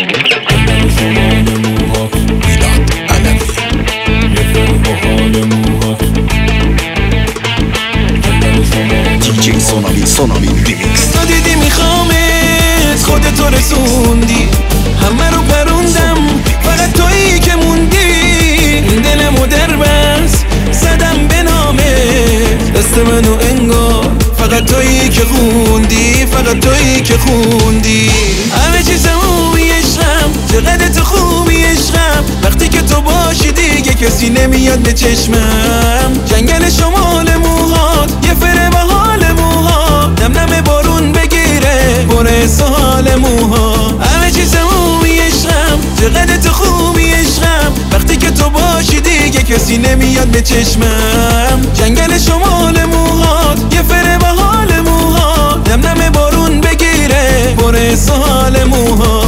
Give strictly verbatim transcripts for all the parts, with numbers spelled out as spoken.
دیجی سونامی سونامی ریمیکس. تو دیدی میخوامت، خودتو رسوندی، همه رو پروندم، فقط تویی که موندی. این دلمو در بس زدم به نامت، دست منو انگار فقط تویی که خوندی، فقط تویی که خوندی. همه چیزمو عشقم، چقدر تو خوبی عشقم، وقتی که تو باشی دیگه کسی نمیاد به چشمم. جنگل شمال موهات، یه فره با حال موها، نم نم بارون بگیره پر سال موها. همه چیزمو عشقم، چقدر تو خوبی عشقم، وقتی که تو باشی دیگه کسی نمیاد به چشمم. جنگل شمال موهات، یه فره با حال موها، نم نم بارون بگیره پر سال موها.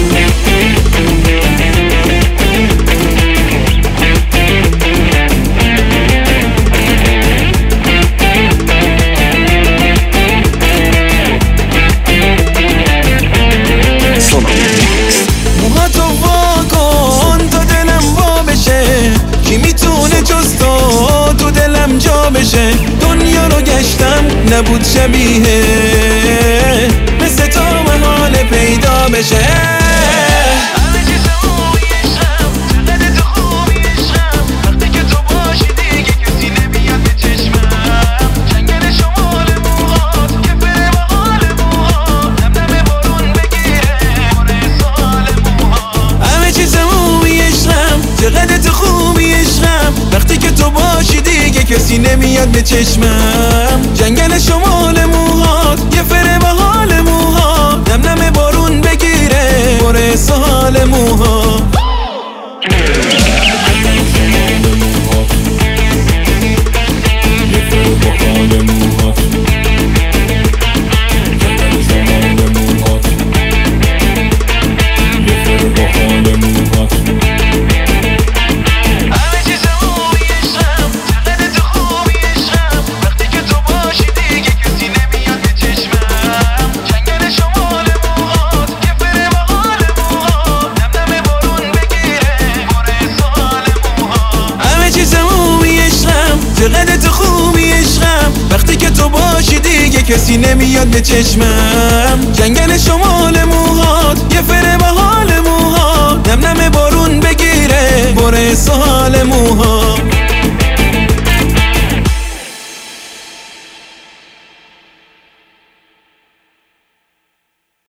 موهاتو وا کن تا دلم وا بشه، کی میتونه جز تو تو دلم جا بشه. دنیا رو گشتم نبود شبیه مثل تو محال پیدا بشه. چقدر تو خوبی عشقم، وقتی که تو باشی دیگه کسی نمیاد به چشمم. جنگل شمال موهات، یه فره با حال موها، نم نم بارون بگیره پر سال موها. چقدر تو خوبی عشقم، وقتی که تو باشی دیگه کسی نمیاد به چشمم. جنگل شما